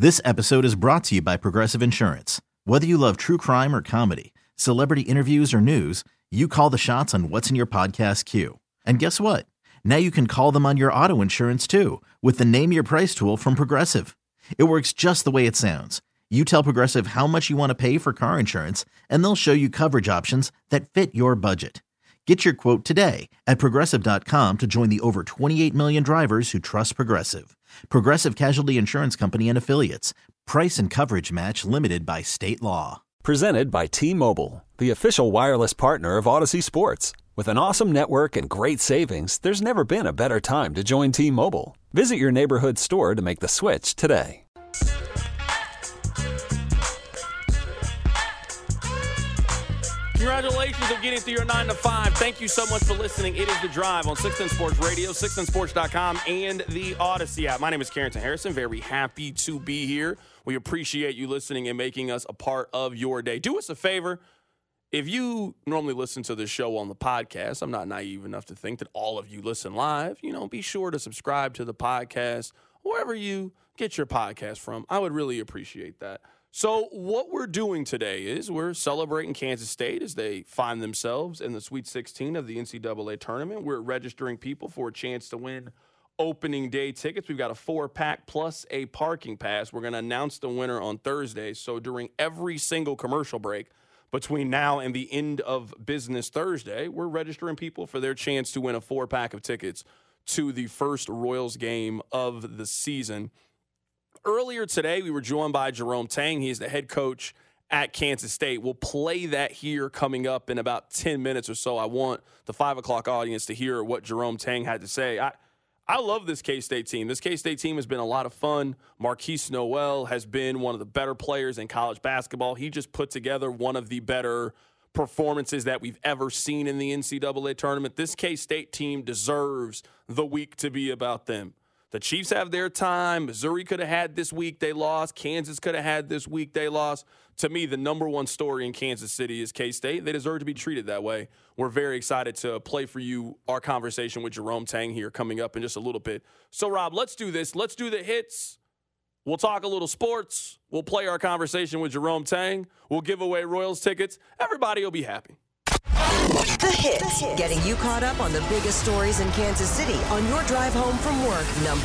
This episode is brought to you by Progressive Insurance. Whether you love true crime or comedy, celebrity interviews or news, you call the shots on what's in your podcast queue. And guess what? Now you can call them on your auto insurance too with the Name Your Price tool from Progressive. It works just the way it sounds. You tell Progressive how much you want to pay for car insurance, and they'll show you coverage options that fit your budget. Get your quote today at Progressive.com to join the over 28 million drivers who trust Progressive. Progressive Casualty Insurance Company and Affiliates. Price and coverage match limited by state law. Presented by T-Mobile, the official wireless partner of Odyssey Sports. With an awesome network and great savings, there's never been a better time to join T-Mobile. Visit your neighborhood store to make the switch today. Congratulations on getting through your 9 to 5. Thank you so much for listening. It is The Drive on 610 Sports Radio, 610sports.com, and the Odyssey app. My name is Carrington Harrison. Very happy to be here. We appreciate you listening and making us a part of your day. Do us a favor. If you normally listen to the show on the podcast, I'm not naive enough to think that all of you listen live. Be sure to subscribe to the podcast wherever you get your podcast from. I would really appreciate that. So what we're doing today is we're celebrating Kansas State as they find themselves in the Sweet 16 of the NCAA tournament. We're registering people for a chance to win opening day tickets. We've got a 4-pack plus a parking pass. We're going to announce the winner on Thursday. So during every single commercial break between now and the end of business Thursday, we're registering people for their chance to win a 4-pack of tickets to the first Royals game of the season. Earlier today, we were joined by Jerome Tang. He's the head coach at Kansas State. We'll play that here coming up in about 10 minutes or so. I want the 5 o'clock audience to hear what Jerome Tang had to say. I love this K-State team. This K-State team has been a lot of fun. Marquise Noel has been one of the better players in college basketball. He just put together one of the better performances that we've ever seen in the NCAA tournament. This K-State team deserves the week to be about them. The Chiefs have their time. Missouri could have had this week, they lost. Kansas could have had this week, they lost. To me, the number one story in Kansas City is K-State. They deserve to be treated that way. We're very excited to play for you our conversation with Jerome Tang here coming up in just a little bit. So, Rob, let's do this. Let's do the hits. We'll talk a little sports. We'll play our conversation with Jerome Tang. We'll give away Royals tickets. Everybody will be happy. The Hits, getting you caught up on the biggest stories in Kansas City on your drive home from work. Number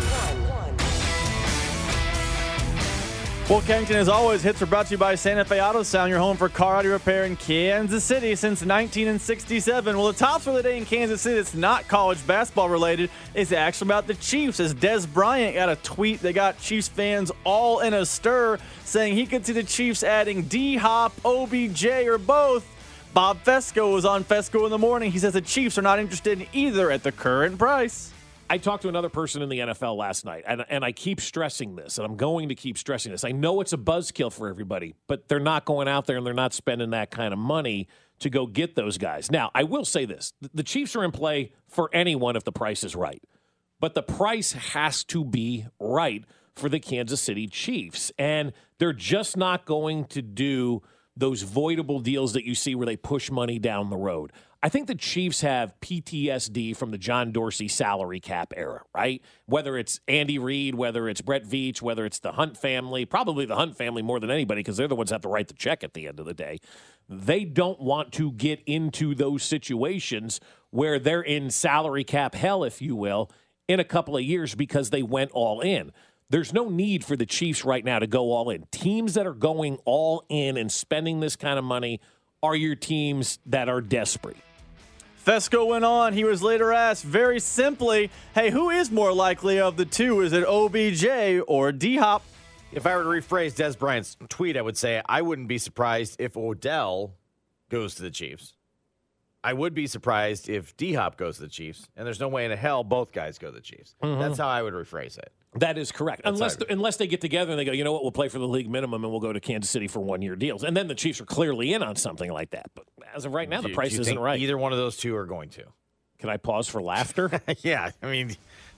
1. Well, Carrington, as always, hits are brought to you by Santa Fe Auto Sound, your home for car auto repair in Kansas City since 1967. Well, the tops for the day in Kansas City, it's not college basketball related. It's actually about the Chiefs, as Des Bryant got a tweet that got Chiefs fans all in a stir, saying he could see the Chiefs adding D-Hop, OBJ, or both. Bob Fesco was on Fesco in the Morning. He says the Chiefs are not interested in either at the current price. I talked to another person in the NFL last night, and I keep stressing this, and I'm going to keep stressing this. I know it's a buzzkill for everybody, but they're not going out there and they're not spending that kind of money to go get those guys. Now, I will say this. The Chiefs are in play for anyone if the price is right, but the price has to be right for the Kansas City Chiefs, and they're just not going to do those voidable deals that you see where they push money down the road. I think the Chiefs have PTSD from the John Dorsey salary cap era, right? Whether it's Andy Reid, whether it's Brett Veach, whether it's the Hunt family, probably the Hunt family more than anybody because they're the ones that have to write the check at the end of the day. They don't want to get into those situations where they're in salary cap hell, if you will, in a couple of years because they went all in. There's no need for the Chiefs right now to go all in. Teams that are going all in and spending this kind of money are your teams that are desperate. Fesco went on. He was later asked very simply, hey, who is more likely of the two? Is it OBJ or D-Hop? If I were to rephrase Des Bryant's tweet, I would say I wouldn't be surprised if Odell goes to the Chiefs. I would be surprised if D-Hop goes to the Chiefs, and there's no way in hell both guys go to the Chiefs. Mm-hmm. That's how I would rephrase it. That is correct. Unless they get together and they go, you know what, we'll play for the league minimum and we'll go to Kansas City for one-year deals. And then the Chiefs are clearly in on something like that. But as of right now, the price isn't right. Either one of those two are going to. Can I pause for laughter? Yeah, I mean,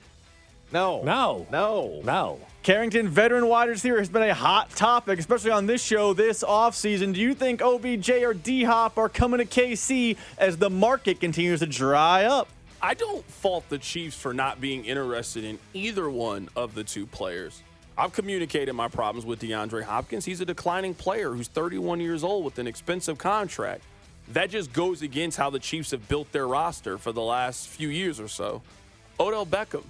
no. Carrington, veteran wide receiver, has been a hot topic, especially on this show this offseason. Do you think OBJ or D-Hop are coming to KC as the market continues to dry up? I don't fault the Chiefs for not being interested in either one of the two players. I've communicated my problems with DeAndre Hopkins. He's a declining player who's 31 years old with an expensive contract. That just goes against how the Chiefs have built their roster for the last few years or so. Odell Beckham,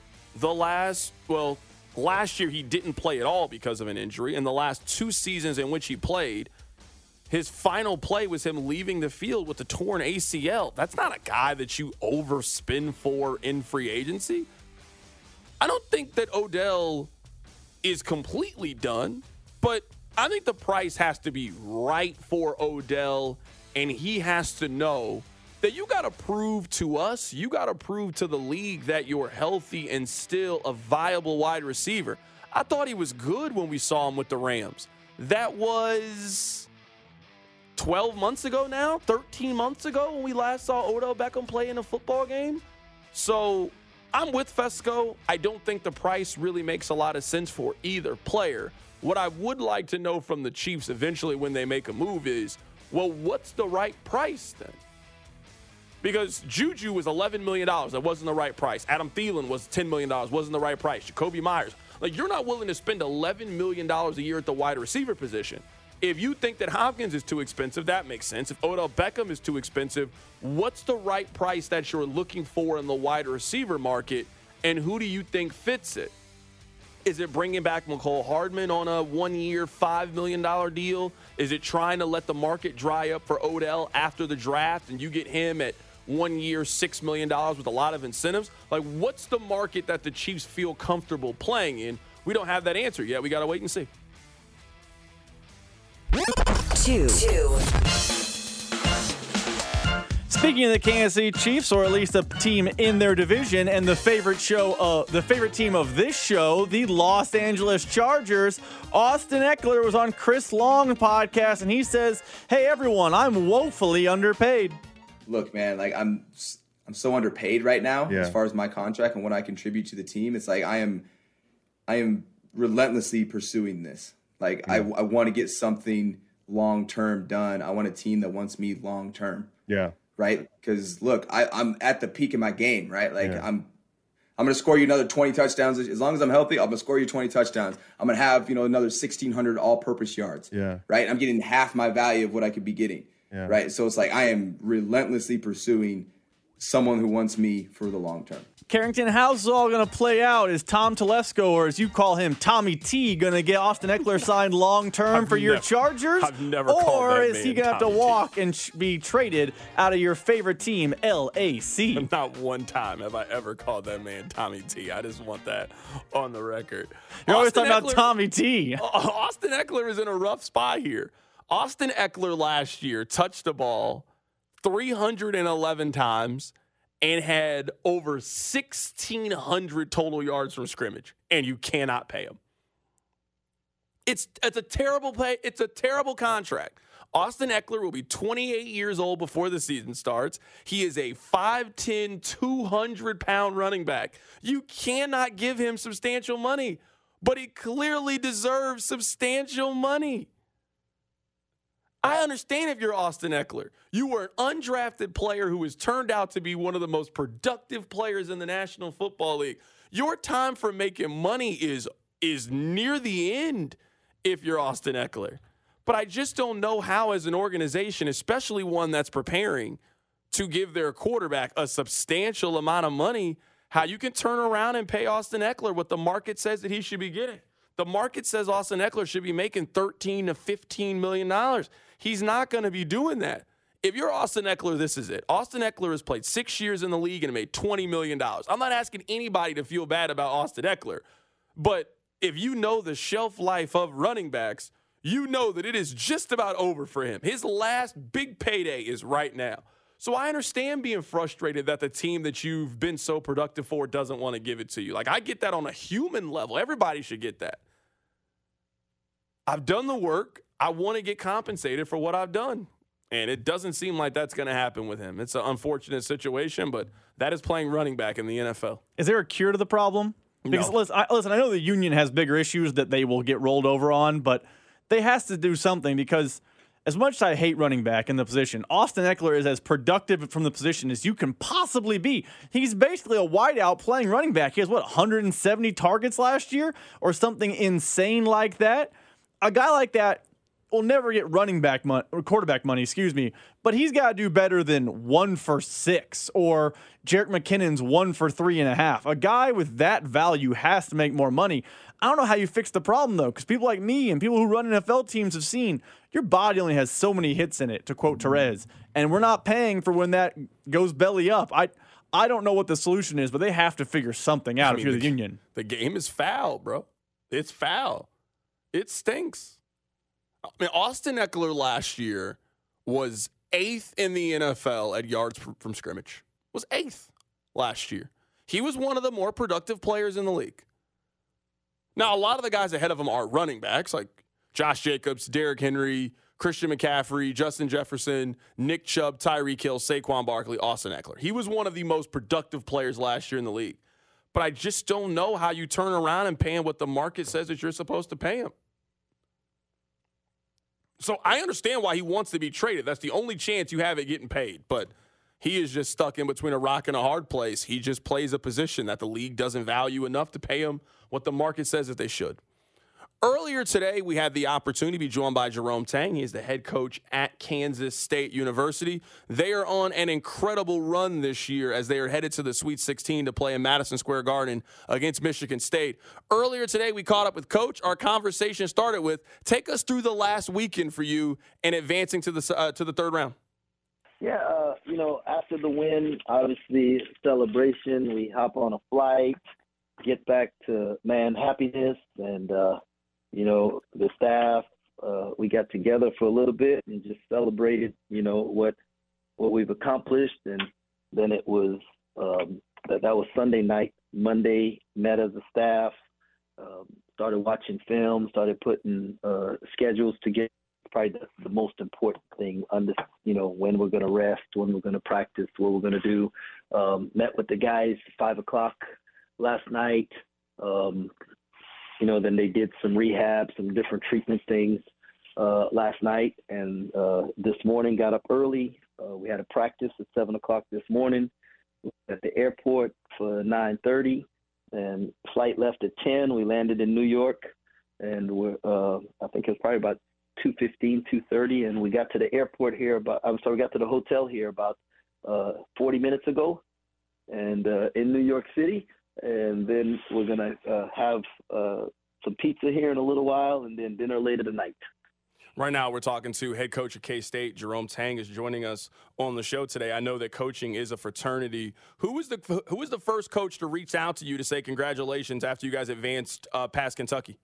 last year he didn't play at all because of an injury. In the last 2 seasons in which he played, his final play was him leaving the field with a torn ACL. That's not a guy that you overspend for in free agency. I don't think that Odell is completely done, but I think the price has to be right for Odell, and he has to know that you got to prove to us, you got to prove to the league that you're healthy and still a viable wide receiver. I thought he was good when we saw him with the Rams. That was 12 months ago now, 13 months ago when we last saw Odell Beckham play in a football game. So I'm with Fesco. I don't think the price really makes a lot of sense for either player. What I would like to know from the Chiefs eventually when they make a move is, well, what's the right price then? Because Juju was $11 million. That wasn't the right price. Adam Thielen was $10 million. Wasn't the right price. Jacoby Myers. Like, you're not willing to spend $11 million a year at the wide receiver position. If you think that Hopkins is too expensive, that makes sense. If Odell Beckham is too expensive, what's the right price that you're looking for in the wide receiver market, and who do you think fits it? Is it bringing back Mecole Hardman on a 1-year, $5 million deal? Is it trying to let the market dry up for Odell after the draft and you get him at 1 year, $6 million with a lot of incentives? Like, what's the market that the Chiefs feel comfortable playing in? We don't have that answer yet. We got to wait and see. 2. Speaking of the Kansas City Chiefs, or at least a team in their division, and the favorite team of this show, the Los Angeles Chargers, Austin Eckler was on Chris Long podcast, and he says, "Hey everyone, I'm woefully underpaid." Look, man, like I'm so underpaid right now as far as my contract and what I contribute to the team. It's like I am relentlessly pursuing this. Like I want to get something long-term done. I want a team that wants me long-term. Yeah. Right? Because look, I'm at the peak of my game, right? Like I'm going to score you another 20 touchdowns. As long as I'm healthy, I'm going to score you 20 touchdowns. I'm going to have, another 1,600 all-purpose yards. Yeah. Right? I'm getting half my value of what I could be getting. Yeah. Right? So it's like I am relentlessly pursuing someone who wants me for the long term. Carrington, how's it all going to play out? Is Tom Telesco, or as you call him, Tommy T, going to get Austin Eckler signed long-term for your Chargers? I've never called that man Or is he going to have to Tommy walk and be traded out of your favorite team, LAC? Not one time have I ever called that man Tommy T. I just want that on the record. You're always Austin talking about Tommy T. Austin Eckler is in a rough spot here. Austin Eckler last year touched the ball 311 times and had over 1,600 total yards from scrimmage, and you cannot pay him. It's a terrible pay. It's a terrible contract. Austin Eckler will be 28 years old before the season starts. He is a 5'10", 200-pound running back. You cannot give him substantial money, but he clearly deserves substantial money. I understand if you're Austin Eckler. You were an undrafted player who has turned out to be one of the most productive players in the National Football League. Your time for making money is near the end if you're Austin Eckler. But I just don't know how, as an organization, especially one that's preparing to give their quarterback a substantial amount of money, how you can turn around and pay Austin Eckler what the market says that he should be getting. The market says Austin Eckler should be making $13 to $15 million. He's not going to be doing that. If you're Austin Eckler, this is it. Austin Eckler has played 6 years in the league and made $20 million. I'm not asking anybody to feel bad about Austin Eckler, but if you know the shelf life of running backs, you know that it is just about over for him. His last big payday is right now. So I understand being frustrated that the team that you've been so productive for doesn't want to give it to you. Like, I get that on a human level. Everybody should get that. I've done the work. I want to get compensated for what I've done. And it doesn't seem like that's going to happen with him. It's an unfortunate situation, but that is playing running back in the NFL. Is there a cure to the problem? Because No. listen, I know the union has bigger issues that they will get rolled over on, but they has to do something because As much as I hate running back in the position, Austin Ekeler is as productive from the position as you can possibly be. He's basically a wideout playing running back. He has, 170 targets last year or something insane like that? A guy like that will never get quarterback money, but he's got to do better than 1 for 6 or Jerick McKinnon's 1 for 3.5. A guy with that value has to make more money. I don't know how you fix the problem, though, because people like me and people who run NFL teams have seen your body only has so many hits in it, to quote Terez, and we're not paying for when that goes belly up. I don't know what the solution is, but they have to figure something out if you're the Union. The game is foul, bro. It's foul. It stinks. I mean, Austin Ekeler last year was 8th in the NFL at yards from scrimmage. Was 8th last year. He was one of the more productive players in the league. Now, a lot of the guys ahead of him are running backs, like Josh Jacobs, Derrick Henry, Christian McCaffrey, Justin Jefferson, Nick Chubb, Tyreek Hill, Saquon Barkley, Austin Ekeler. He was one of the most productive players last year in the league. But I just don't know how you turn around and pay him what the market says that you're supposed to pay him. So I understand why he wants to be traded. That's the only chance you have at getting paid. But he is just stuck in between a rock and a hard place. He just plays a position that the league doesn't value enough to pay him what the market says that they should. Earlier today, we had the opportunity to be joined by Jerome Tang. He is the head coach at Kansas State University. They are on an incredible run this year as they are headed to the Sweet 16 to play in Madison Square Garden against Michigan State. Earlier today, we caught up with Coach. Our conversation started with, take us through the last weekend for you and advancing to the third round. Yeah, after the win, obviously celebration, we hop on a flight, get back to happiness, and the staff, we got together for a little bit and just celebrated, what we've accomplished. And then it was, that was Sunday night. Monday, met as a staff, started watching film, started putting schedules together. Probably the most important thing, when we're going to rest, when we're going to practice, what we're going to do. Met with the guys 5:00 last night. Then they did some rehab, some different treatment things last night. And this morning got up early. We had a practice at 7:00 this morning at the airport for 9:30. And flight left at 10. We landed in New York. And I think it was probably about 2:15, 2:30. And we got to the airport here we got to the hotel here about 40 minutes ago and in New York City. And then we're going to have some pizza here in a little while and then dinner later tonight. Right now, we're talking to head coach of K-State. Jerome Tang is joining us on the show today. I know that coaching is a fraternity. Who was the first coach to reach out to you to say congratulations after you guys advanced past Kentucky?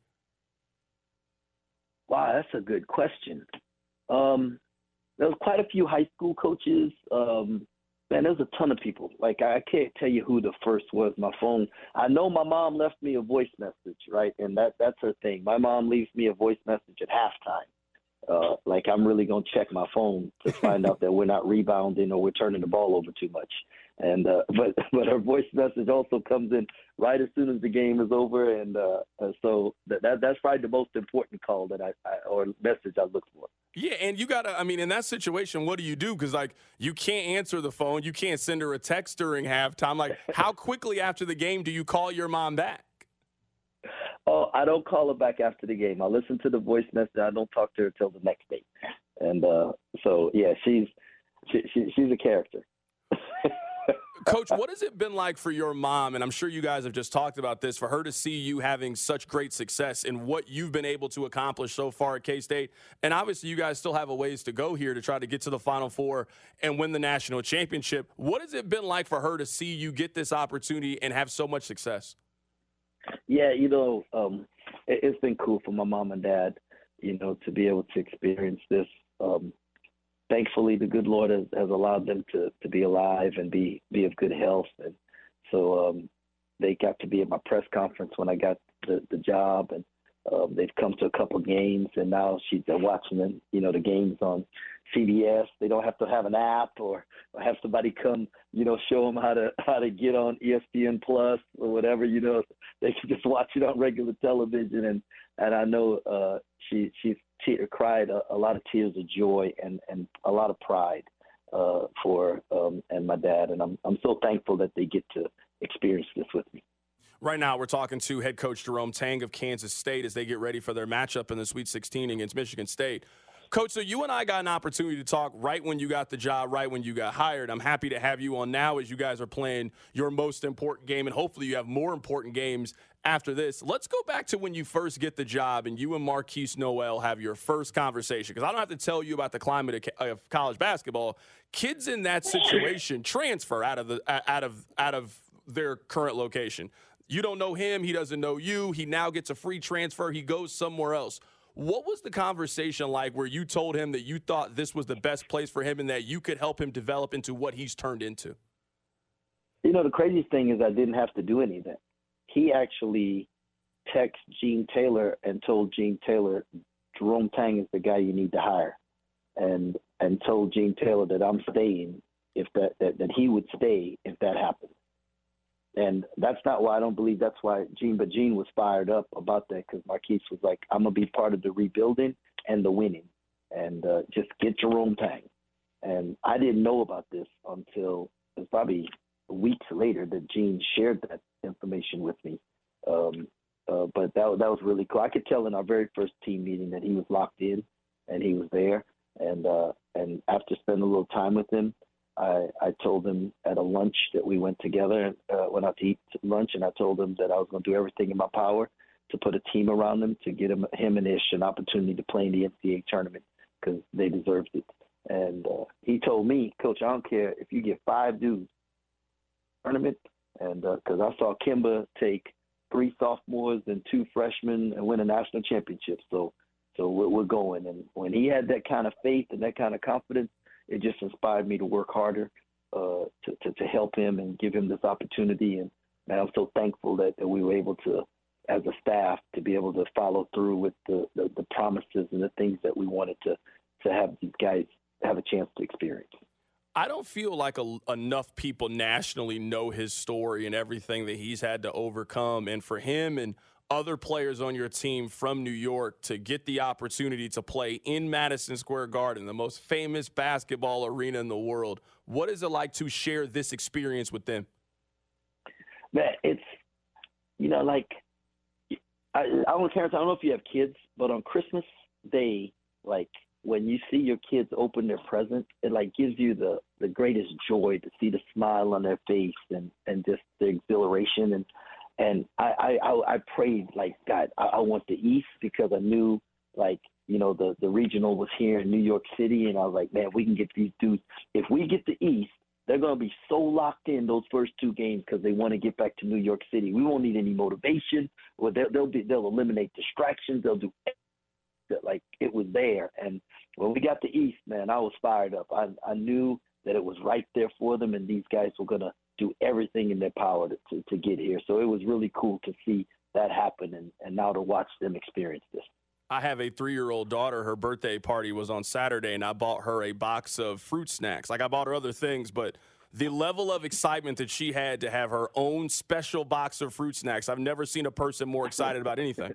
Wow, that's a good question. There was quite a few high school coaches. There's a ton of people. Like, I can't tell you who the first was. My phone, I know my mom left me a voice message, right? And that's her thing. My mom leaves me a voice message at halftime. I'm really going to check my phone to find out that we're not rebounding or we're turning the ball over too much. And but her voice message also comes in right as soon as the game is over. And so that's probably the most important call that I or message I look for. Yeah, and you got to, in that situation, what do you do? Because, you can't answer the phone. You can't send her a text during halftime. How quickly after the game do you call your mom back? Oh, I don't call her back after the game. I listen to the voice message. I don't talk to her till the next day. And so, yeah, she's a character. Coach, what has it been like for your mom, and I'm sure you guys have just talked about this, for her to see you having such great success in what you've been able to accomplish so far at K-State? And obviously you guys still have a ways to go here to try to get to the Final Four and win the national championship. What has it been like for her to see you get this opportunity and have so much success? Yeah, it's been cool for my mom and dad, to be able to experience this. Thankfully, the good Lord has allowed them to be alive and be of good health. And so they got to be at my press conference when I got the job. And They've come to a couple games, and now she's watching the games on CBS. They don't have to have an app or have somebody come, show them how to get on ESPN Plus or whatever. They can just watch it on regular television. And I know she's cried a lot of tears of joy and a lot of pride for and my dad. And I'm so thankful that they get to experience this with me. Right now, we're talking to head coach Jerome Tang of Kansas State as they get ready for their matchup in the Sweet 16 against Michigan State. Coach, so you and I got an opportunity to talk right when you got the job, right when you got hired. I'm happy to have you on now as you guys are playing your most important game, and hopefully you have more important games after this. Let's go back to when you first get the job and you and Markquis Nowell have your first conversation, because I don't have to tell you about the climate of college basketball. Kids in that situation transfer out of their current location. You don't know him. He doesn't know you. He now gets a free transfer. He goes somewhere else. What was the conversation like where you told him that you thought this was the best place for him and that you could help him develop into what he's turned into? The craziest thing is I didn't have to do any of that. He actually texted Gene Taylor and told Gene Taylor, Jerome Tang is the guy you need to hire, and told Gene Taylor that I'm staying if that he would stay if that happened. And that's not why I don't believe that's why Gene was fired up about that, because Markquis was like, I'm going to be part of the rebuilding and the winning, and just get Jerome Tang. And I didn't know about this until it was probably weeks later that Gene shared that information with me. But that was really cool. I could tell in our very first team meeting that he was locked in and he was there. And after spending a little time with him, I told him at a lunch that we went together, went out to eat lunch, and I told him that I was going to do everything in my power to put a team around him to get him and Ish an opportunity to play in the NCAA tournament because they deserved it. And he told me, Coach, I don't care if you get 5 dudes tournament, and because I saw Kimba take 3 sophomores and 2 freshmen and win a national championship. So we're going. And when he had that kind of faith and that kind of confidence, it just inspired me to work harder to help him and give him this opportunity. And man, I'm so thankful that we were able to, as a staff, to be able to follow through with the promises and the things that we wanted to have these guys have a chance to experience. I don't feel like enough people nationally know his story and everything that he's had to overcome. And for him and other players on your team from New York to get the opportunity to play in Madison Square Garden, the most famous basketball arena in the world, what is it like to share this experience with them? Man, it's, like, I don't know if you have kids, but on Christmas Day, like, when you see your kids open their present, it like gives you the greatest joy to see the smile on their face and just the exhilaration. And I prayed, like, God, I want the East, because I knew, like, the regional was here in New York City, and I was like, man, we can get these dudes. If we get the East, they're going to be so locked in those first 2 games because they want to get back to New York City. We won't need any motivation. Or they'll eliminate distractions. They'll do that, like, it was there. And when we got the East, man, I was fired up. I knew that it was right there for them, and these guys were going to do everything in their power to get here. So it was really cool to see that happen and now to watch them experience this. I have a 3-year-old daughter. Her birthday party was on Saturday, and I bought her a box of fruit snacks. Like, I bought her other things, but the level of excitement that she had to have her own special box of fruit snacks, I've never seen a person more excited about anything.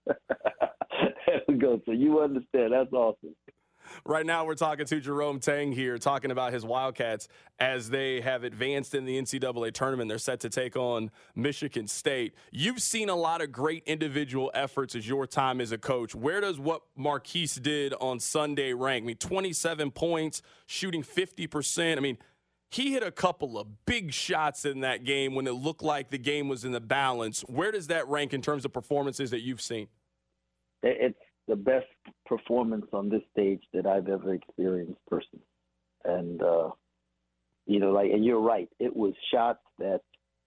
There we go. So you understand. That's awesome. Right now, we're talking to Jerome Tang here, talking about his Wildcats as they have advanced in the NCAA tournament. They're set to take on Michigan State. You've seen a lot of great individual efforts as your time as a coach. Where does what Markquis did on Sunday rank? I mean, 27 points, shooting 50%. I mean, he hit a couple of big shots in that game when it looked like the game was in the balance. Where does that rank in terms of performances that you've seen? It's the best performance on this stage that I've ever experienced personally. And, and you're right. It was shots that,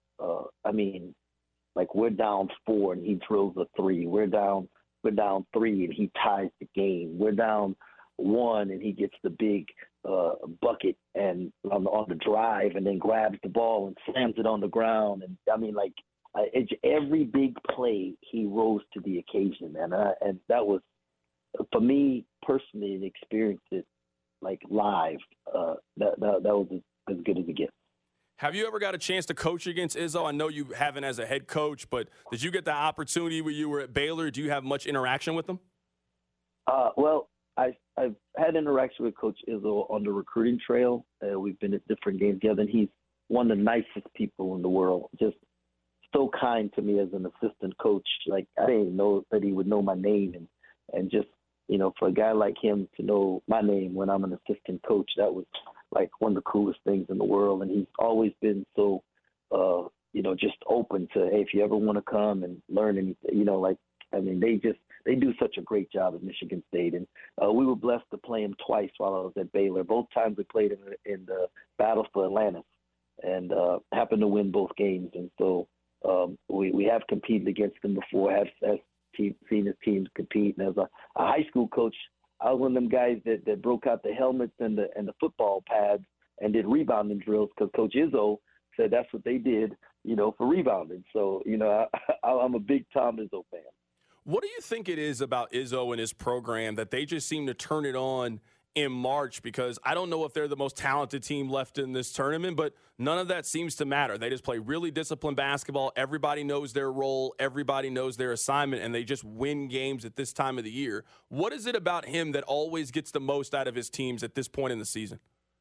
we're down 4 and he drills a 3. We're down 3 and he ties the game. We're down 1 and he gets the big bucket and on the drive and then grabs the ball and slams it on the ground. And every big play, he rose to the occasion, and that was, for me personally, and experienced it like live. That was as good as it gets. Have you ever got a chance to coach against Izzo? I know you haven't as a head coach, but did you get the opportunity when you were at Baylor? Do you have much interaction with him? Well, I've had interaction with Coach Izzo on the recruiting trail. We've been at different games together, and he's one of the nicest people in the world. Just so kind to me as an assistant coach. Like, I didn't know that he would know my name, and just, you know, for a guy like him to know my name when I'm an assistant coach, that was like one of the coolest things in the world. And he's always been so, just open to, hey, if you ever want to come and learn anything, you know, like, I mean, they do such a great job at Michigan State. And we were blessed to play him twice while I was at Baylor. Both times we played in the Battle for Atlantis, and happened to win both games. And so we have competed against them before, have seen his teams compete. And as a high school coach, I was one of them guys that broke out the helmets and the football pads and did rebounding drills, because Coach Izzo said that's what they did, you know, for rebounding. So, you know, I'm a big Tom Izzo fan. What do you think it is about Izzo and his program that they just seem to turn it on in March? Because I don't know if they're the most talented team left in this tournament, but none of that seems to matter. They just play really disciplined basketball. Everybody knows their role. Everybody knows their assignment, and they just win games at this time of the year. What is it about him that always gets the most out of his teams at this point in the season?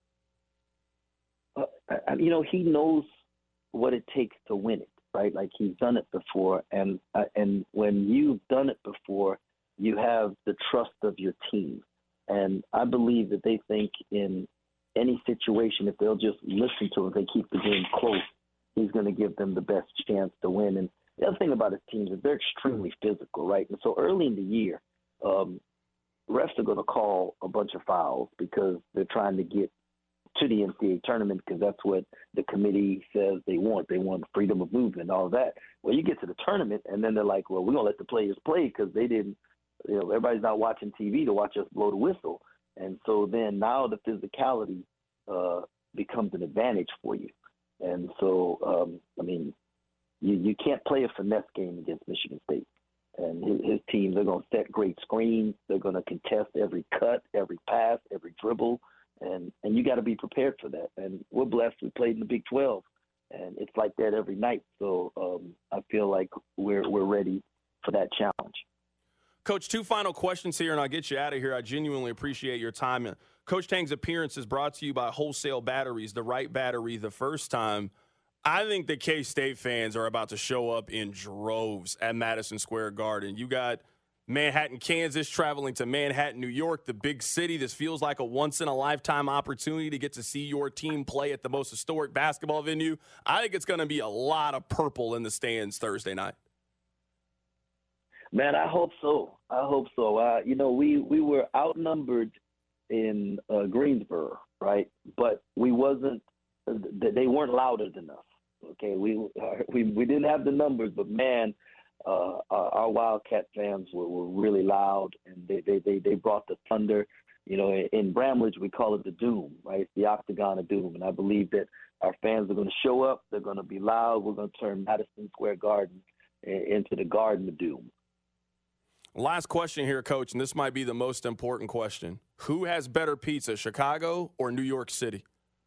You know, he knows what it takes to win it, right? Like, he's done it before, and when you've done it before, you have the trust of your team. And I believe that they think in any situation, if they'll just listen to him, if they keep the game close, he's going to give them the best chance to win. And the other thing about his teams is they're extremely physical, right? And so early in the year, refs are going to call a bunch of fouls because they're trying to get to the NCAA tournament, because that's what the committee says they want. They want freedom of movement, all of that. Well, you get to the tournament, and then they're like, well, we're going to let the players play because they didn't, you know, everybody's not watching TV to watch us blow the whistle. And so then now the physicality becomes an advantage for you. And so, I mean, you can't play a finesse game against Michigan State. And his teams are going to set great screens. They're going to contest every cut, every pass, every dribble. And you got to be prepared for that. And we're blessed. We played in the Big 12, and it's like that every night. So I feel like we're ready for that challenge. Coach, 2 final questions here, and I'll get you out of here. I genuinely appreciate your time. Coach Tang's appearance is brought to you by Wholesale Batteries, the right battery the first time. I think the K-State fans are about to show up in droves at Madison Square Garden. You got Manhattan, Kansas, traveling to Manhattan, New York, the big city. This feels like a once-in-a-lifetime opportunity to get to see your team play at the most historic basketball venue. I think it's going to be a lot of purple in the stands Thursday night. Man, I hope so. You know, we were outnumbered in Greensboro, right? But they weren't loud enough. Okay, we didn't have the numbers, but man, our Wildcat fans were really loud, and they brought the thunder. You know, in Bramlage we call it the Doom, right? It's the Octagon of Doom, and I believe that our fans are going to show up. They're going to be loud. We're going to turn Madison Square Garden into the Garden of Doom. Last question here, Coach, and this might be the most important question. Who has better pizza, Chicago or New York City?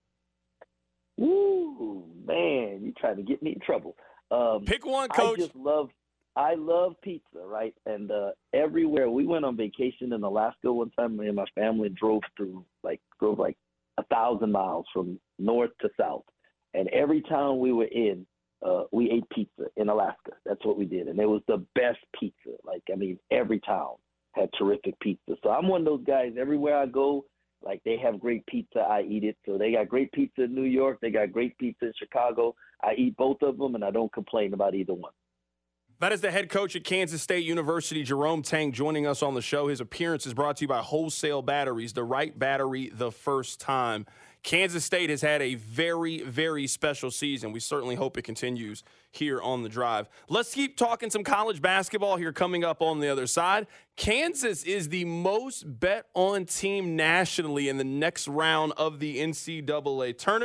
Ooh, man, you're trying to get me in trouble. Pick one, Coach. I love pizza, right? And everywhere. We went on vacation in Alaska one time. Me and my family drove like 1,000 miles from north to south. And every town we were in, we ate pizza in Alaska. That's what we did. And it was the best pizza. Like, I mean, every town had terrific pizza. So I'm one of those guys, everywhere I go, like, they have great pizza, I eat it. So they got great pizza in New York. They got great pizza in Chicago. I eat both of them, and I don't complain about either one. That is the head coach at Kansas State University, Jerome Tang, joining us on the show. His appearance is brought to you by Wholesale Batteries, the right battery the first time. Kansas State has had a very, very special season. We certainly hope it continues here on The Drive. Let's keep talking some college basketball here coming up on the other side. Kansas is the most bet on team nationally in the next round of the NCAA tournament.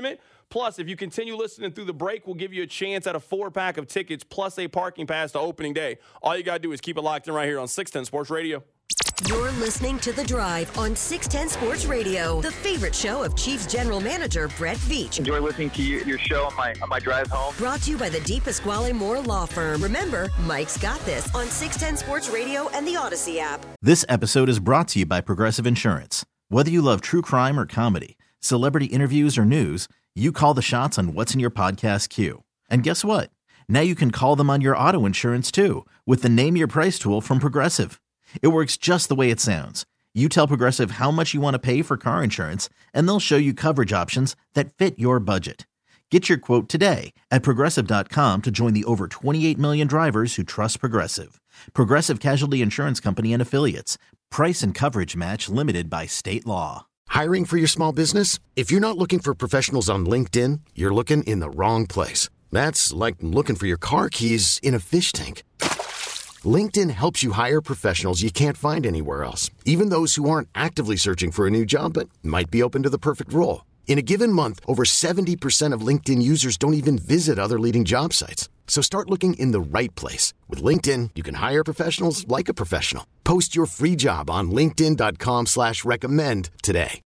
Plus, if you continue listening through the break, we'll give you a chance at a 4-pack of tickets plus a parking pass to opening day. All you got to do is keep it locked in right here on 610 Sports Radio. You're listening to The Drive on 610 Sports Radio, the favorite show of Chiefs General Manager Brett Veach. Enjoy listening to your show on my drive home. Brought to you by the D. Pasquale Moore Law Firm. Remember, Mike's got this on 610 Sports Radio and the Odyssey app. This episode is brought to you by Progressive Insurance. Whether you love true crime or comedy, celebrity interviews or news, you call the shots on what's in your podcast queue. And guess what? Now you can call them on your auto insurance too with the Name Your Price tool from Progressive. It works just the way it sounds. You tell Progressive how much you want to pay for car insurance, and they'll show you coverage options that fit your budget. Get your quote today at Progressive.com to join the over 28 million drivers who trust Progressive. Progressive Casualty Insurance Company and Affiliates. Price and coverage match limited by state law. Hiring for your small business? If you're not looking for professionals on LinkedIn, you're looking in the wrong place. That's like looking for your car keys in a fish tank. LinkedIn helps you hire professionals you can't find anywhere else, even those who aren't actively searching for a new job but might be open to the perfect role. In a given month, over 70% of LinkedIn users don't even visit other leading job sites. So start looking in the right place. With LinkedIn, you can hire professionals like a professional. Post your free job on linkedin.com/recommend today.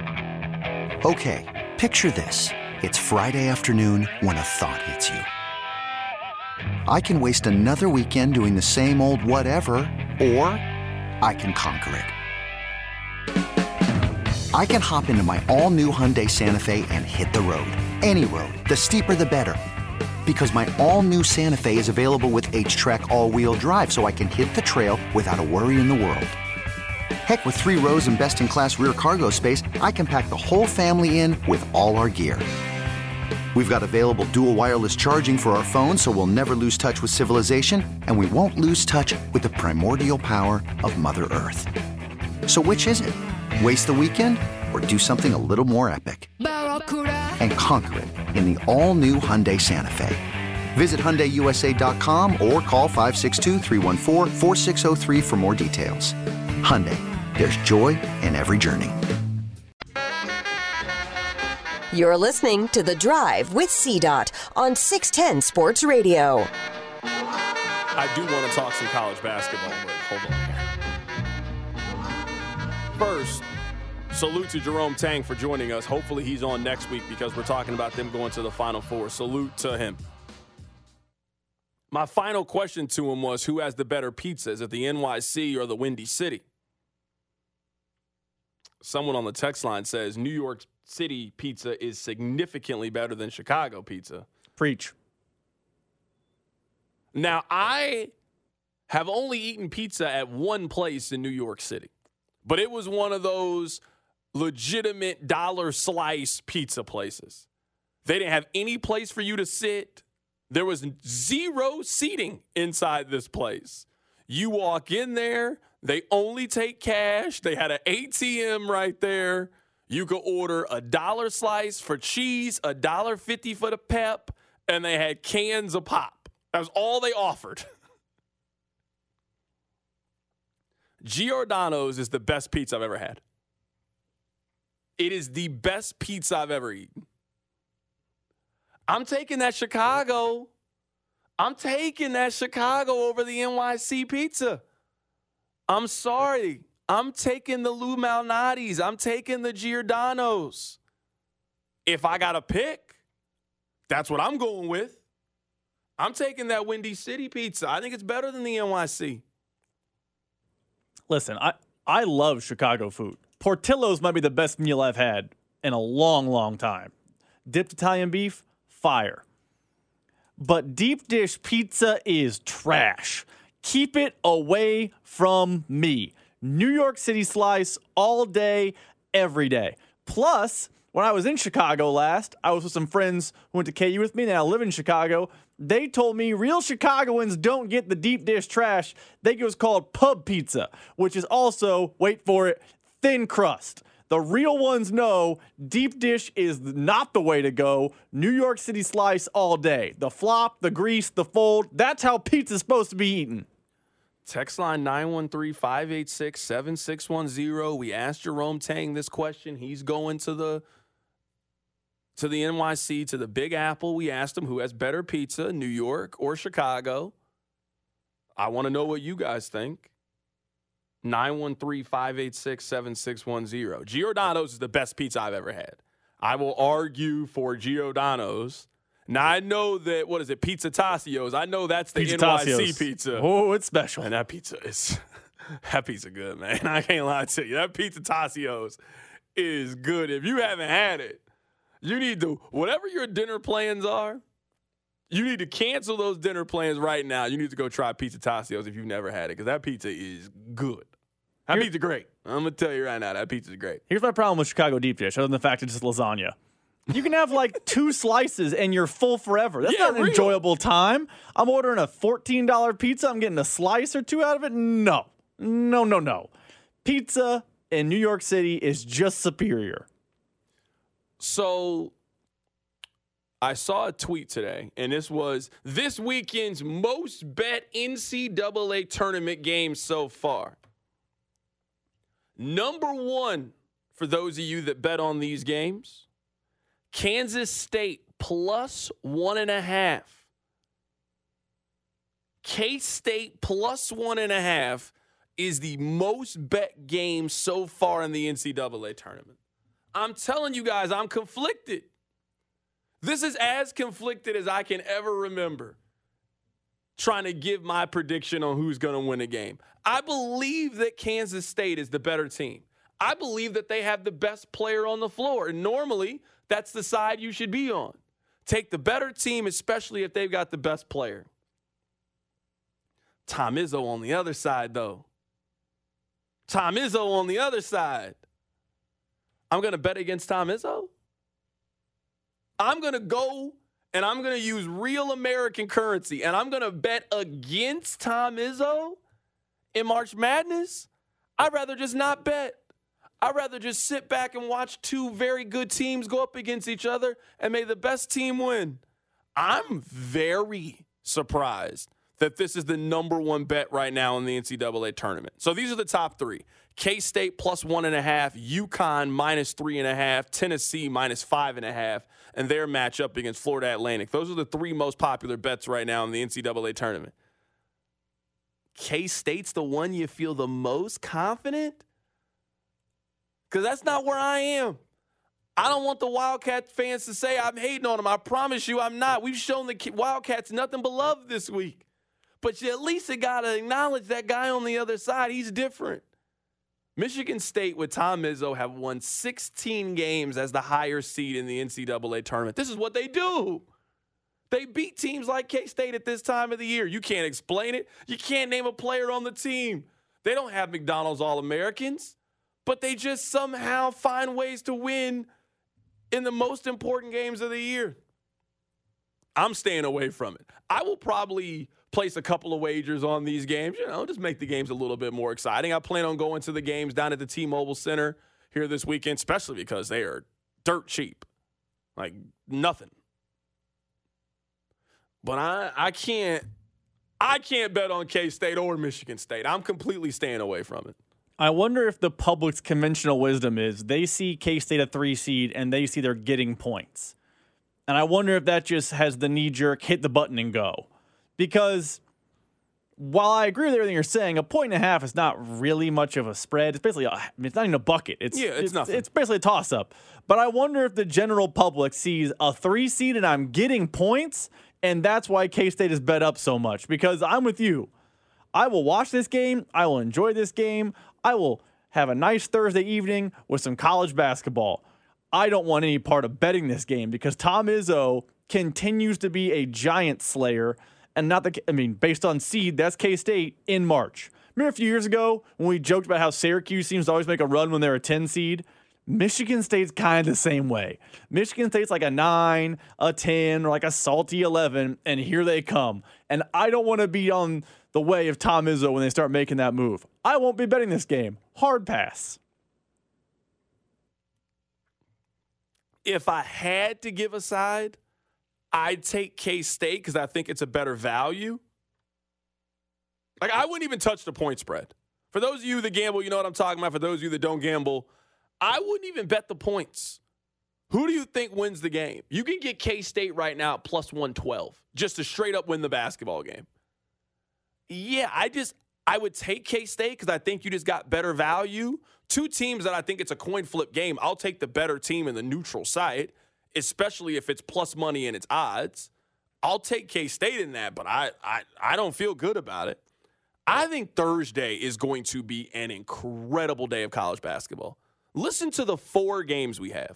Okay, picture this. It's Friday afternoon when a thought hits you. I can waste another weekend doing the same old whatever, or I can conquer it. I can hop into my all-new Hyundai Santa Fe and hit the road. Any road. The steeper, the better. Because my all-new Santa Fe is available with H-Track all-wheel drive, so I can hit the trail without a worry in the world. Heck, with 3 rows and best-in-class rear cargo space, I can pack the whole family in with all our gear. We've got available dual wireless charging for our phones, so we'll never lose touch with civilization, and we won't lose touch with the primordial power of Mother Earth. So which is it? Waste the weekend or do something a little more epic? And conquer it in the all-new Hyundai Santa Fe. Visit HyundaiUSA.com or call 562-314-4603 for more details. Hyundai, there's joy in every journey. You're listening to The Drive with CDOT on 610 Sports Radio. I do want to talk some college basketball, but hold on here. First, salute to Jerome Tang for joining us. Hopefully he's on next week because we're talking about them going to the Final Four. Salute to him. My final question to him was, who has the better pizza? Is it the NYC or the Windy City? Someone on the text line says New York City pizza is significantly better than Chicago pizza. Preach. Now, I have only eaten pizza at one place in New York City, but it was one of those legitimate dollar slice pizza places. They didn't have any place for you to sit. There was 0 seating inside this place. You walk in there, they only take cash. They had an ATM right there. You could order a dollar slice for cheese, $1.50 for the pep, and they had cans of pop. That was all they offered. Giordano's is the best pizza I've ever had. It is the best pizza I've ever eaten. I'm taking that Chicago. I'm taking that Chicago over the NYC pizza. I'm sorry. I'm taking the Lou Malnati's. I'm taking the Giordano's. If I got to pick, that's what I'm going with. I'm taking that Windy City pizza. I think it's better than the NYC. Listen, I love Chicago food. Portillo's might be the best meal I've had in a long, long time. Dipped Italian beef, fire. But deep dish pizza is trash. Keep it away from me. New York City slice all day, every day. Plus, when I was in Chicago last, I was with some friends who went to KU with me, and I live in Chicago. They told me real Chicagoans don't get the deep dish trash. They get what's called pub pizza, which is also, wait for it, thin crust. The real ones know deep dish is not the way to go. New York City slice all day. The flop, the grease, the fold, that's how pizza's supposed to be eaten. Text line 913-586-7610. We asked Jerome Tang this question. He's going to the to the NYC, to the Big Apple. We asked them who has better pizza, New York or Chicago. I want to know what you guys think. 913-586-7610. Giordano's is the best pizza I've ever had. I will argue for Giordano's. Now, I know that, what is it, Pizza Tassio's. I know that's the Pizza NYC Tassio's. pizza. Oh, it's special. And that pizza is good, man. I can't lie to you. That Pizza Tassio's is good. If you haven't had it, you need to, whatever your dinner plans are, you need to cancel those dinner plans right now. You need to go try Pizza Tassio's if you've never had it, because that pizza is good. That pizza great. I'm going to tell you right now, that pizza's great. Here's my problem with Chicago deep dish, other than the fact it's just lasagna. You can have like 2 slices and you're full forever. That's not an enjoyable time. I'm ordering a $14 pizza. I'm getting a slice or 2 out of it. No. Pizza in New York City is just superior. So I saw a tweet today, and this was this weekend's most bet NCAA tournament games so far. Number 1 for those of you that bet on these games, Kansas State plus 1.5. K-State plus 1.5 is the most bet game so far in the NCAA tournament. I'm telling you guys, I'm conflicted. This is as conflicted as I can ever remember trying to give my prediction on who's going to win a game. I believe that Kansas State is the better team. I believe that they have the best player on the floor. And normally, that's the side you should be on. Take the better team, especially if they've got the best player. Tom Izzo on the other side, though. Tom Izzo on the other side. I'm going to bet against Tom Izzo. I'm going to go and I'm going to use real American currency, and I'm going to bet against Tom Izzo in March Madness. I'd rather just not bet. I'd rather just sit back and watch 2 very good teams go up against each other and may the best team win. I'm very surprised that this is the number 1 bet right now in the NCAA tournament. So these are the top 3. K-State plus 1.5, UConn minus 3.5, Tennessee minus 5.5, and their matchup against Florida Atlantic. Those are the 3 most popular bets right now in the NCAA tournament. K-State's the one you feel the most confident? Because that's not where I am. I don't want the Wildcat fans to say I'm hating on them. I promise you I'm not. We've shown the Wildcats nothing but love this week. But you at least got to acknowledge that guy on the other side. He's different. Michigan State with Tom Izzo have won 16 games as the higher seed in the NCAA tournament. This is what they do. They beat teams like K-State at this time of the year. You can't explain it. You can't name a player on the team. They don't have McDonald's All-Americans, but they just somehow find ways to win in the most important games of the year. I'm staying away from it. I will probably place a couple of wagers on these games, just make the games a little bit more exciting. I plan on going to the games down at the T-Mobile Center here this weekend, especially because they are dirt cheap. Like nothing. But I can't bet on K-State or Michigan State. I'm completely staying away from it. I wonder if the public's conventional wisdom is they see K-State a 3 seed and they see they're getting points. And I wonder if that just has the knee-jerk hit the button and go. Because while I agree with everything you're saying, 1.5 points is not really much of a spread. It's basically, it's not even a bucket. It's nothing. It's basically a toss-up. But I wonder if the general public sees a 3 seed and I'm getting points, and that's why K-State is bet up so much. Because I'm with you. I will watch this game. I will enjoy this game. I will have a nice Thursday evening with some college basketball. I don't want any part of betting this game because Tom Izzo continues to be a giant slayer. And based on seed, that's K-State in March. Remember a few years ago when we joked about how Syracuse seems to always make a run when they're a 10 seed? Michigan State's kind of the same way. Michigan State's like a 9, a 10, or like a salty 11, and here they come. And I don't want to be on the way of Tom Izzo when they start making that move. I won't be betting this game. Hard pass. If I had to give a side, I'd take K-State because I think it's a better value. Like, I wouldn't even touch the point spread. For those of you that gamble, you know what I'm talking about. For those of you that don't gamble, I wouldn't even bet the points. Who do you think wins the game? You can get K-State right now at plus 112 just to straight up win the basketball game. Yeah, I would take K-State because I think you just got better value. Two teams that I think it's a coin flip game. I'll take the better team in the neutral site, especially if it's plus money and it's odds. I'll take K-State in that, but I don't feel good about it. I think Thursday is going to be an incredible day of college basketball. Listen to the 4 games we have.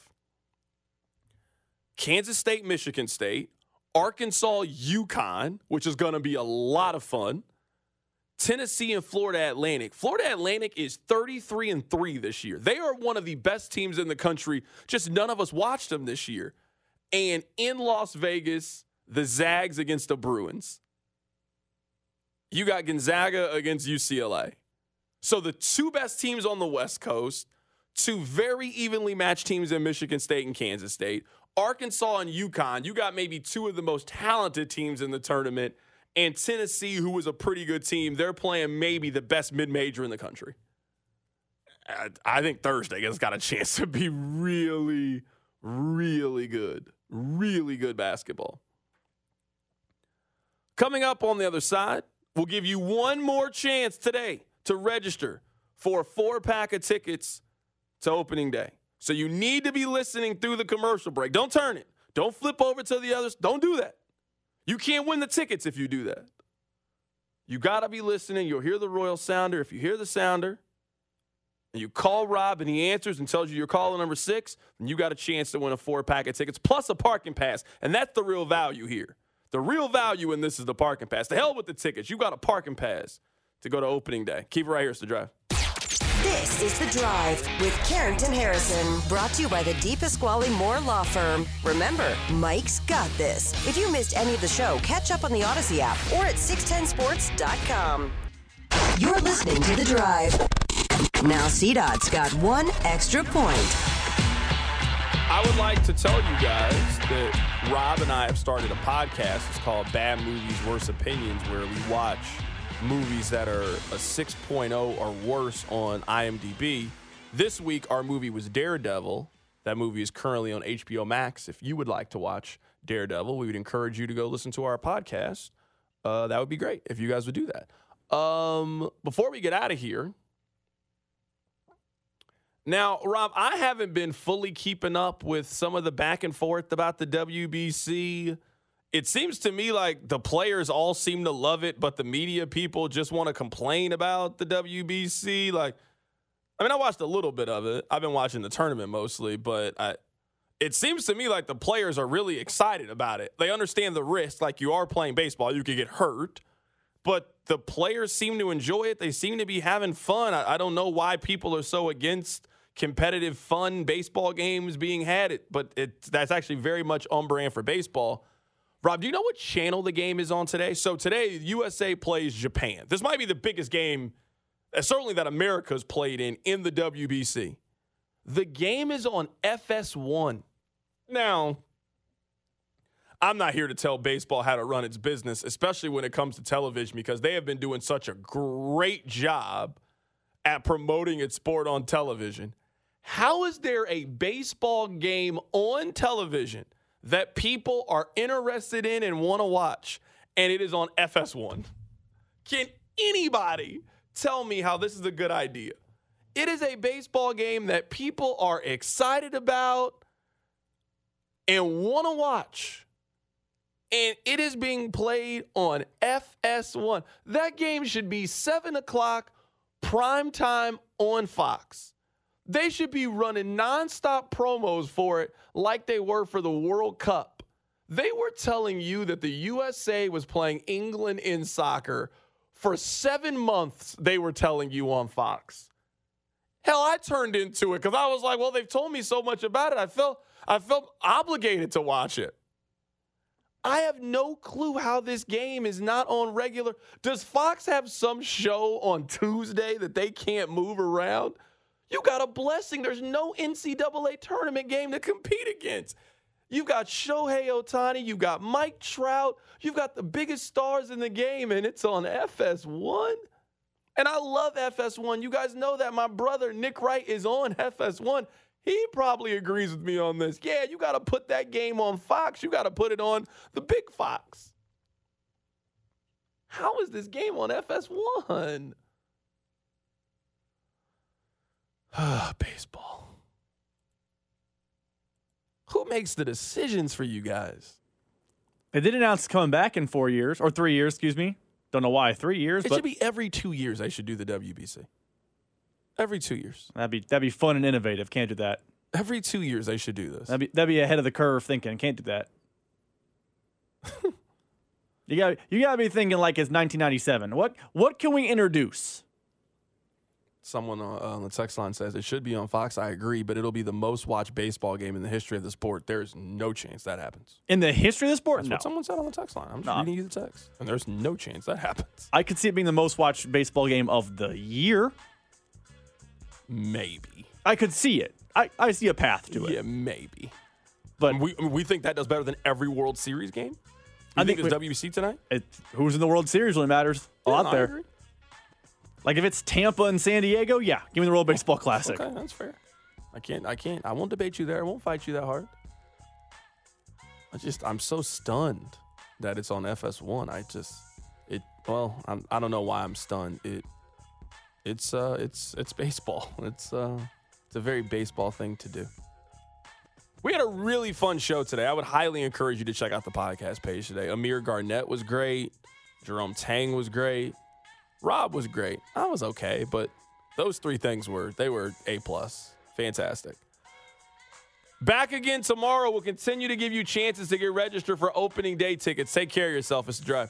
Kansas State, Michigan State, Arkansas, UConn, which is going to be a lot of fun. Tennessee and Florida Atlantic. Florida Atlantic is 33-3 this year. They are one of the best teams in the country. Just none of us watched them this year. And in Las Vegas, the Zags against the Bruins. You got Gonzaga against UCLA. So the 2 best teams on the West Coast, 2 very evenly matched teams in Michigan State and Kansas State. Arkansas and UConn, you got maybe 2 of the most talented teams in the tournament. And Tennessee, who was a pretty good team, they're playing maybe the best mid-major in the country. I think Thursday has got a chance to be really, really good. Really good basketball. Coming up on the other side, we'll give you one more chance today to register for a 4-pack of tickets to opening day. So you need to be listening through the commercial break. Don't turn it. Don't flip over to the others. Don't do that. You can't win the tickets if you do that. You got to be listening. You'll hear the Royal Sounder. If you hear the sounder and you call Rob and he answers and tells you you're calling number 6, then you got a chance to win a 4-pack of tickets plus a parking pass. And that's the real value here. The real value in this is the parking pass. The hell with the tickets. You got a parking pass to go to opening day. Keep it right here. It's The Drive. This is The Drive with Carrington Harrison, brought to you by the DePasquale Moore Law Firm. Remember, Mike's got this. If you missed any of the show, catch up on the Odyssey app or at 610sports.com. You're listening to The Drive. Now CDOT's got 1 extra point. I would like to tell you guys that Rob and I have started a podcast. It's called Bad Movies, Worse Opinions, where we watch movies that are a 6.0 or worse on IMDb. This week, our movie was Daredevil. That movie is currently on HBO Max. If you would like to watch Daredevil, we would encourage you to go listen to our podcast. That would be great if you guys would do that. Before we get out of here, now, Rob, I haven't been fully keeping up with some of the back and forth about the WBC. It seems to me like the players all seem to love it, but the media people just want to complain about the WBC. I watched a little bit of it. I've been watching the tournament mostly, but it seems to me like the players are really excited about it. They understand the risk. Like, you are playing baseball. You could get hurt. But the players seem to enjoy it. They seem to be having fun. I don't know why people are so against competitive, fun baseball games being had, but that's actually very much on brand for baseball. Rob, do you know what channel the game is on today? So today, USA plays Japan. This might be the biggest game, certainly that America's played in the WBC. The game is on FS1. Now, I'm not here to tell baseball how to run its business, especially when it comes to television, because they have been doing such a great job at promoting its sport on television. How is there a baseball game on television that people are interested in and want to watch, and it is on FS1? Can anybody tell me how this is a good idea? It is a baseball game that people are excited about and want to watch, and it is being played on FS1. That game should be 7 o'clock prime time on Fox. They should be running nonstop promos for it like they were for the World Cup. They were telling you that the USA was playing England in soccer for 7 months, they were telling you on Fox. Hell, I turned into it because I was like, well, they've told me so much about it. I felt obligated to watch it. I have no clue how this game is not on regular. Does Fox have some show on Tuesday that they can't move around? You got a blessing. There's no NCAA tournament game to compete against. You've got Shohei Ohtani. You've got Mike Trout. You've got the biggest stars in the game, and it's on FS1. And I love FS1. You guys know that my brother, Nick Wright, is on FS1. He probably agrees with me on this. Yeah, you got to put that game on Fox. You got to put it on the big Fox. How is this game on FS1? Baseball. Who makes the decisions for you guys? They did announce coming back in 4 years, or 3 years, excuse me. Don't know why, 3 years. It should be every 2 years they should do the WBC. Every 2 years. That'd be fun and innovative. Can't do that. Every 2 years they should do this. That'd be ahead of the curve thinking. Can't do that. You gotta be thinking like it's 1997. What can we introduce? Someone on the text line says it should be on Fox. I agree, but it'll be the most watched baseball game in the history of the sport. There's no chance that happens. In the history of the sport? That's what someone said on the text line. I'm just reading you the text. And there's no chance that happens. I could see it being the most watched baseball game of the year. Maybe. I could see it. I see a path to it. Yeah, maybe. But we think that does better than every World Series game? I think it's WBC tonight? Who's in the World Series really matters a lot there. Agree. Like if it's Tampa and San Diego, yeah, give me the World Baseball Classic. Okay, that's fair. I can't. I won't debate you there. I won't fight you that hard. I'm so stunned that it's on FS1. I don't know why I'm stunned. It's baseball. It's a very baseball thing to do. We had a really fun show today. I would highly encourage you to check out the podcast page today. Amir Garnett was great. Jerome Tang was great. Rob was great. I was okay, but those three things were A+. Fantastic. Back again tomorrow. We'll continue to give you chances to get registered for opening day tickets. Take care of yourself. It's The Drive.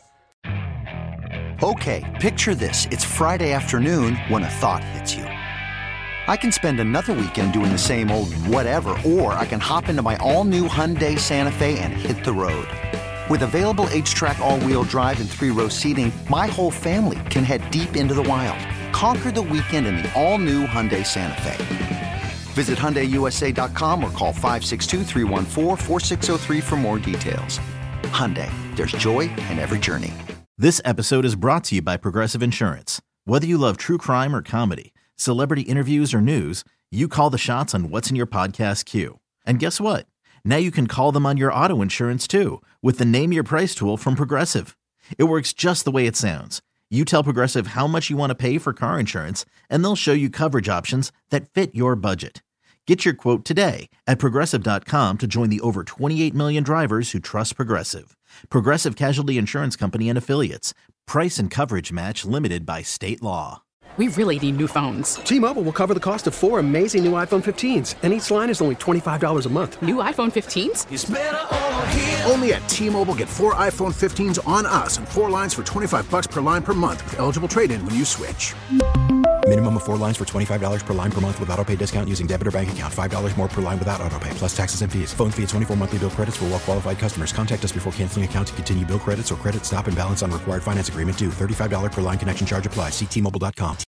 Okay, picture this. It's Friday afternoon when a thought hits you. I can spend another weekend doing the same old whatever, or I can hop into my all-new Hyundai Santa Fe and hit the road. With available H-Track all-wheel drive and 3-row seating, my whole family can head deep into the wild. Conquer the weekend in the all-new Hyundai Santa Fe. Visit HyundaiUSA.com or call 562-314-4603 for more details. Hyundai, there's joy in every journey. This episode is brought to you by Progressive Insurance. Whether you love true crime or comedy, celebrity interviews or news, you call the shots on what's in your podcast queue. And guess what? Now you can call them on your auto insurance too with the Name Your Price tool from Progressive. It works just the way it sounds. You tell Progressive how much you want to pay for car insurance, and they'll show you coverage options that fit your budget. Get your quote today at Progressive.com to join the over 28 million drivers who trust Progressive. Progressive Casualty Insurance Company and Affiliates. Price and coverage match limited by state law. We really need new phones. T-Mobile will cover the cost of 4 amazing new iPhone 15s, and each line is only $25 a month. New iPhone 15s? It's better over here. Only at T-Mobile, get 4 iPhone 15s on us and 4 lines for $25 per line per month with eligible trade-in when you switch. Minimum of 4 lines for $25 per line per month with autopay discount using debit or bank account. $5 more per line without autopay, plus taxes and fees. Phone fee at 24 monthly bill credits for well-qualified customers. Contact us before canceling account to continue bill credits or credit stop and balance on required finance agreement due. $35 per line connection charge applies. See T-Mobile.com.